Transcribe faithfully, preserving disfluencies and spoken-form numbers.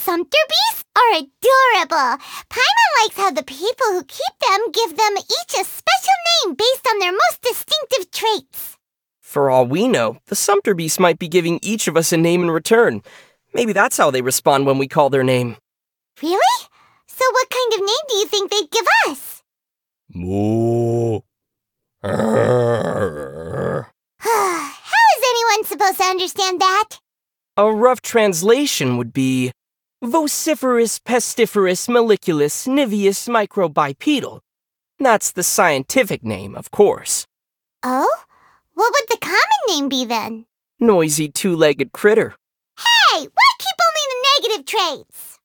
sumpter bees are adorable. Paimon likes how the people who keep them give them each a special name based on their most distinctive traits. For all we know, the sumpter bees might be giving each of us a name in return. Maybe that's how they respond when we call their name. Really? So what kind of name do you think they'd give us? Moo. How is anyone supposed to understand that? A rough translation would be vociferous, pestiferous, molliculus, niveus, microbipedal. That's the scientific name, of course. Oh? What would the common name be then? Noisy two-legged critter. Hey, why keep only the negative traits?